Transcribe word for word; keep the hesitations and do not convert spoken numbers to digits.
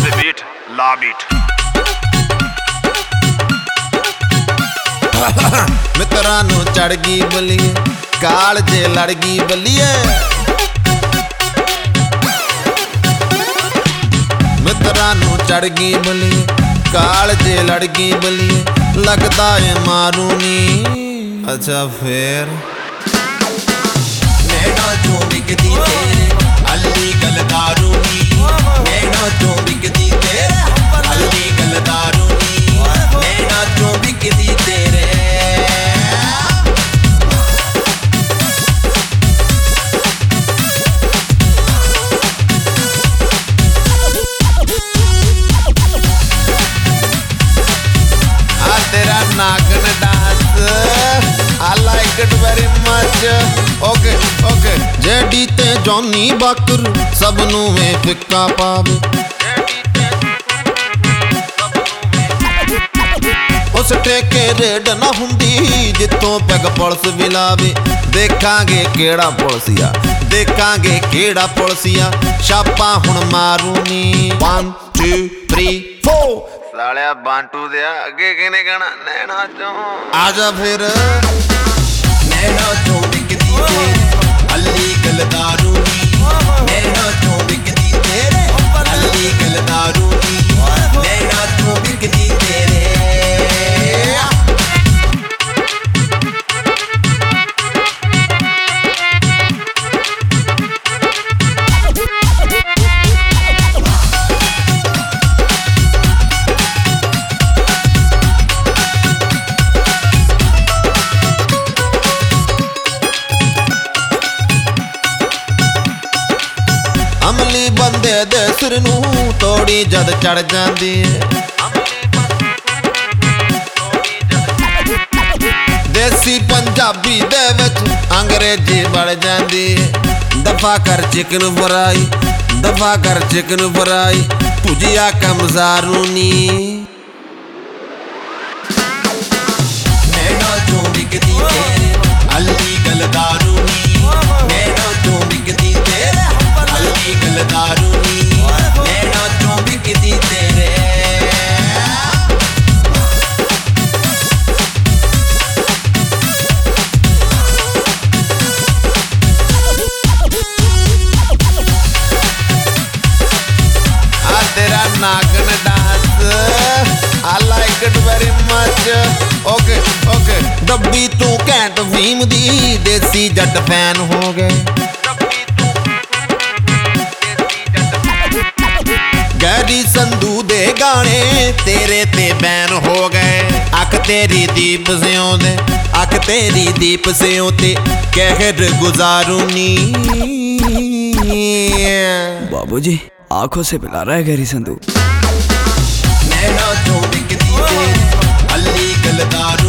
the beat, la beat. मित्रां नूं चढ़ गई बलिए काल जे लड़ गई बलिए मित्रां नूं चढ़ गई बलिए काल जे लड़ गई बलिए लगदा है मारू नी अच्छा फिर नैना चों विकदी तेरे अल्ली गल दारू नी नैना चों विकदी तेरे अल्ली गल दारू नी नैना चों विकदी तेरे तेरा नागन dance I like it very much okay okay जेडी ते जॉनी बाकर सब नू में फिक्का पावे उस ठेके रेड ना हुंदी जिथों पैग पुलिस बिलावे देखांगे केड़ा पुलिसिया देखांगे केड़ा पुलिसिया छापा हुण मारूनी one two three four सालिया बांटू दिया अगे किने गाना नैना चों आजा फिर नैना चों विकदी तेरे अल्ली गल दारू नी नैना चों विकदी तेरे अल्ली गल दारू नी नैना चों विकदी तेरे अमली बंदे दे सिर नूं तोड़ी जद चढ़ जांदी देसी पंजाबी दे विच अंग्रेजी बढ़ जांदी दफा कर चिकन फ्राई दफा कर चिकन फ्राई भुजिया कमजारू नी नैना चों विकदी तेरे अल्ली गल दारू नी नैना चों विकदी तेरे अल्ली गल दारू नी नैना चों विकदी तेरे आ तेरा नागन dance I like it very much okay okay डब्बी तू कैंट भीम दी देसी जट फैन हो गए गैरी संधू दे गाने तेरे ते बैन हो गए अख तेरी दीप सियों दे अख तेरी दीप सियों ते कहर गुजारू नी बाबूजी आंखों से पिला रहा है गैरी संधू नैना चों विकदी तेरे अल्ली गल दारू